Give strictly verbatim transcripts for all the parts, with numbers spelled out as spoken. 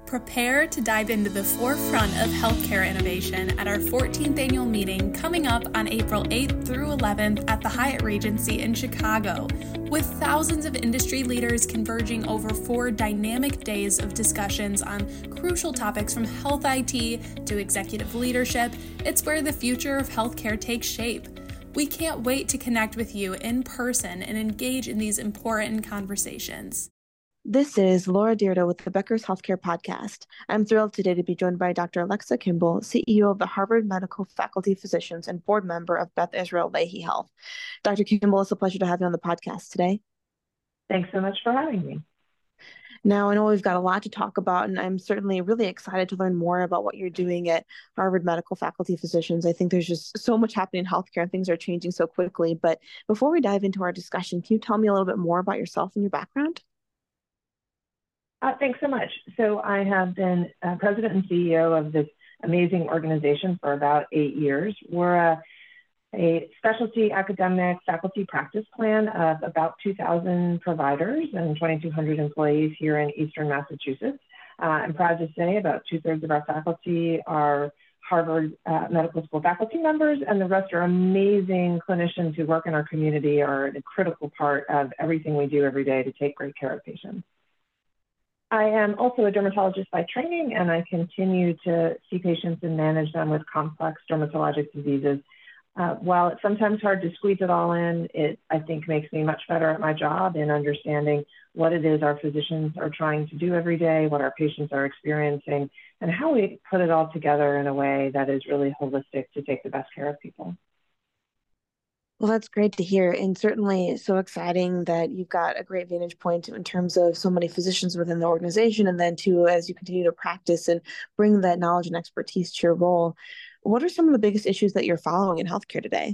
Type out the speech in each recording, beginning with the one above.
Prepare to dive into the forefront of healthcare innovation at our fourteenth annual meeting coming up on April eighth through eleventh at the Hyatt Regency in Chicago, with thousands of industry leaders converging over four dynamic days of discussions on crucial topics from health I T to executive leadership. It's where the future of healthcare takes shape. We can't wait to connect with you in person and engage in these important conversations. This is Laura Dyrda with the Becker's Healthcare Podcast. I'm thrilled today to be joined by Doctor Alexa Kimball, C E O of the Harvard Medical Faculty Physicians and board member of Beth Israel Lahey Health. Doctor Kimball, it's a pleasure to have you on the podcast today. Thanks so much for having me. Now, I know we've got a lot to talk about, and I'm certainly really excited to learn more about what you're doing at Harvard Medical Faculty Physicians. I think there's just so much happening in healthcare and things are changing so quickly. But before we dive into our discussion, can you tell me a little bit more about yourself and your background? Uh, thanks so much. So I have been uh, president and C E O of this amazing organization for about eight years. We're a, a specialty academic faculty practice plan of about two thousand providers and twenty-two hundred employees here in Eastern Massachusetts. Uh, I'm proud to say about two-thirds of our faculty are Harvard uh, Medical School faculty members, and the rest are amazing clinicians who work in our community, are a critical part of everything we do every day to take great care of patients. I am also a dermatologist by training, and I continue to see patients and manage them with complex dermatologic diseases. Uh, while it's sometimes hard to squeeze it all in, it, I think, makes me much better at my job in understanding what it is our physicians are trying to do every day, what our patients are experiencing, and how we put it all together in a way that is really holistic to take the best care of people. Well, that's great to hear, and certainly so exciting that you've got a great vantage point in terms of so many physicians within the organization, and then too, as you continue to practice and bring that knowledge and expertise to your role. What are some of the biggest issues that you're following in healthcare today?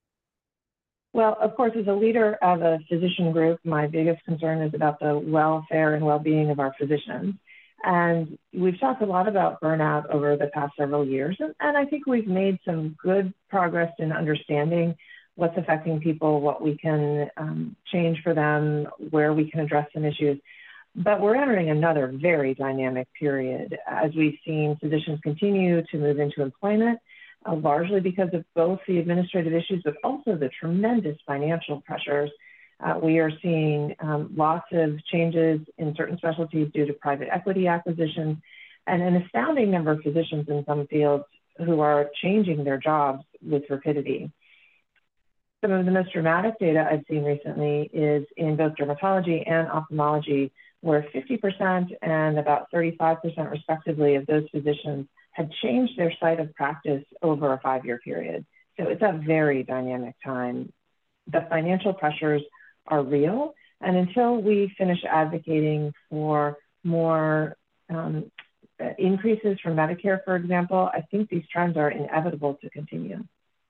Well, of course, as a leader of a physician group, my biggest concern is about the welfare and well-being of our physicians. And we've talked a lot about burnout over the past several years, and, and I think we've made some good progress in understanding what's affecting people, what we can um, change for them, where we can address some issues. But we're entering another very dynamic period as we've seen physicians continue to move into employment, uh, largely because of both the administrative issues, but also the tremendous financial pressures. Uh, we are seeing um, lots of changes in certain specialties due to private equity acquisitions, and an astounding number of physicians in some fields who are changing their jobs with rapidity. Some of the most dramatic data I've seen recently is in both dermatology and ophthalmology, where fifty percent and about thirty-five percent respectively of those physicians had changed their site of practice over a five-year period. So it's a very dynamic time. The financial pressures are real, and until we finish advocating for more um, increases for Medicare, for example, I think these trends are inevitable to continue.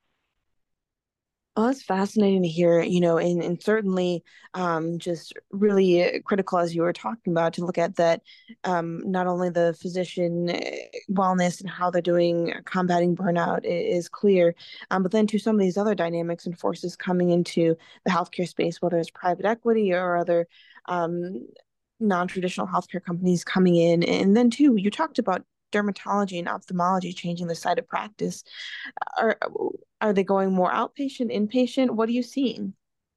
Oh, that's fascinating to hear, you know, and, and certainly um, just really critical, as you were talking about, to look at that, um, not only the physician wellness and how they're doing combating burnout is clear, um, but then to some of these other dynamics and forces coming into the healthcare space, whether it's private equity or other um, non-traditional healthcare companies coming in. And then too, you talked about dermatology and ophthalmology changing the site of practice. Are are they going more outpatient, inpatient? What are you seeing?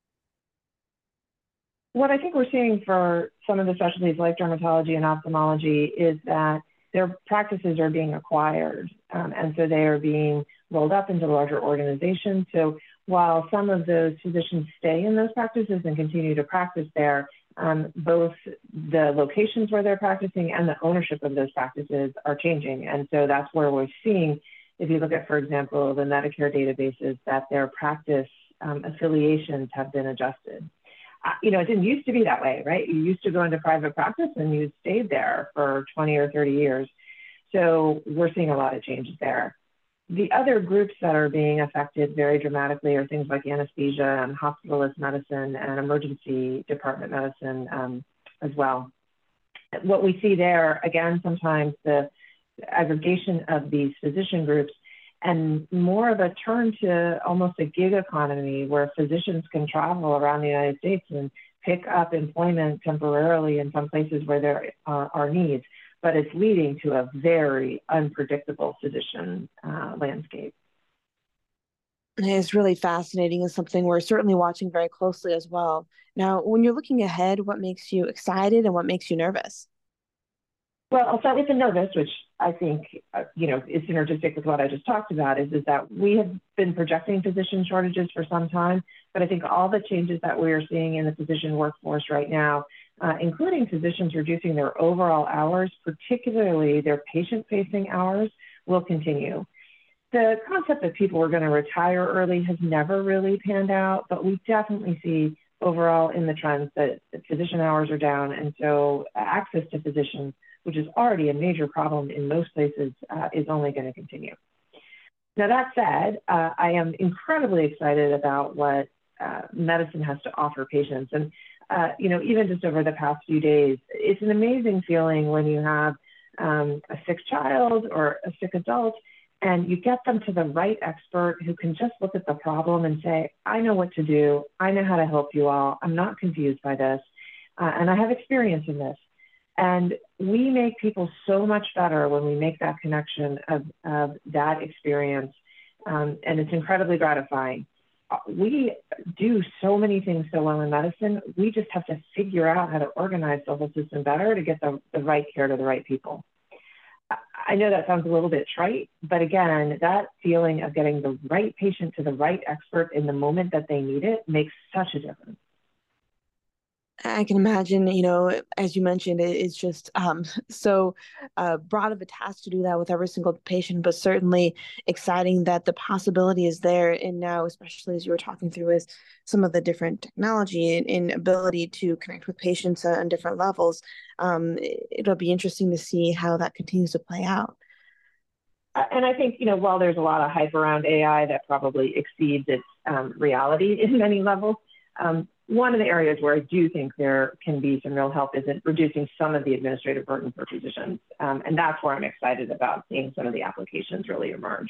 What I think we're seeing for some of the specialties like dermatology and ophthalmology is that their practices are being acquired, um, and so they are being rolled up into larger organizations. So while some of those physicians stay in those practices and continue to practice there, um, both the locations where they're practicing and the ownership of those practices are changing. And so that's where we're seeing, if you look at, for example, the Medicare databases, that their practice um, affiliations have been adjusted. Uh, you know, it didn't used to be that way, right? You used to go into private practice and you stayed there for twenty or thirty years. So we're seeing a lot of changes there. The other groups that are being affected very dramatically are things like anesthesia and hospitalist medicine and emergency department medicine um, as well. What we see there, again, sometimes the aggregation of these physician groups and more of a turn to almost a gig economy where physicians can travel around the United States and pick up employment temporarily in some places where there uh, are needs. but it's leading to a very unpredictable physician uh, landscape. It's really fascinating and something we're certainly watching very closely as well. Now, when you're looking ahead, what makes you excited and what makes you nervous? Well, I'll start with the nervous, which I think, uh, you know, is synergistic with what I just talked about, is, is that we have been projecting physician shortages for some time, but I think all the changes that we are seeing in the physician workforce right now, uh, including physicians reducing their overall hours, particularly their patient-facing hours, will continue. The concept that people are going to retire early has never really panned out, but we definitely see overall in the trends that physician hours are down, and so access to physicians, which is already a major problem in most places, uh, is only going to continue. Now, that said, uh, I am incredibly excited about what uh, medicine has to offer patients. And, uh, you know, even just over the past few days, it's an amazing feeling when you have um, a sick child or a sick adult, and you get them to the right expert who can just look at the problem and say, I know what to do. I know how to help you all. I'm not confused by this. Uh, and I have experience in this. And we make people so much better when we make that connection of, of that experience. Um, and it's incredibly gratifying. We do so many things so well in medicine. We just have to figure out how to organize the whole system better to get the, the right care to the right people. I know that sounds a little bit trite, but again, that feeling of getting the right patient to the right expert in the moment that they need it makes such a difference. I can imagine, you know, as you mentioned, it, it's just um, so uh, broad of a task to do that with every single patient, but certainly exciting that the possibility is there. And now, especially as you were talking through, is some of the different technology and, and ability to connect with patients on different levels. Um, it'll be interesting to see how that continues to play out. And I think, you know, while there's a lot of hype around A I that probably exceeds its um, reality in many levels, um, one of the areas where I do think there can be some real help is in reducing some of the administrative burden for physicians. Um, and that's where I'm excited about seeing some of the applications really emerge.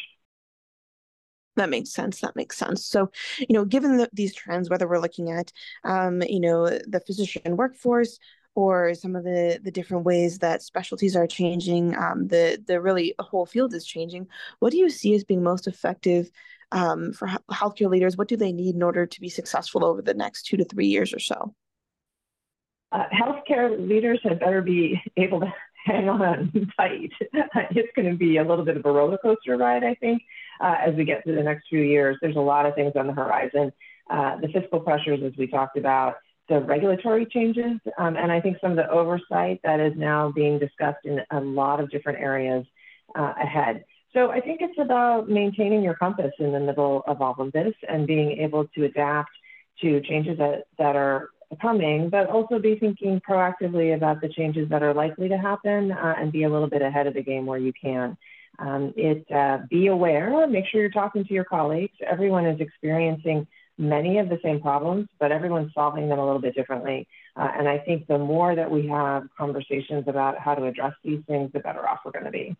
That makes sense. That makes sense. So, you know, given the, these trends, whether we're looking at, um, you know, the physician workforce or some of the, the different ways that specialties are changing, um, the, the really whole field is changing, what do you see as being most effective um, for healthcare leaders? What do they need in order to be successful over the next two to three years or so? Uh, healthcare leaders had better be able to hang on tight. It's going to be a little bit of a roller coaster ride, I think, uh, as we get through the next few years. There's a lot of things on the horizon. Uh, the fiscal pressures, as we talked about, the regulatory changes, um, and I think some of the oversight that is now being discussed in a lot of different areas uh, ahead. So I think it's about maintaining your compass in the middle of all of this and being able to adapt to changes that, that are coming, but also be thinking proactively about the changes that are likely to happen uh, and be a little bit ahead of the game where you can. Um, it uh, be aware, make sure you're talking to your colleagues. Everyone is experiencing many of the same problems, but everyone's solving them a little bit differently. Uh, and I think the more that we have conversations about how to address these things, the better off we're going to be.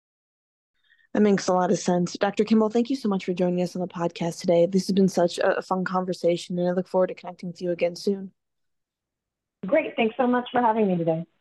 That makes a lot of sense. Doctor Kimball, thank you so much for joining us on the podcast today. This has been such a fun conversation, and I look forward to connecting with you again soon. Great. Thanks so much for having me today.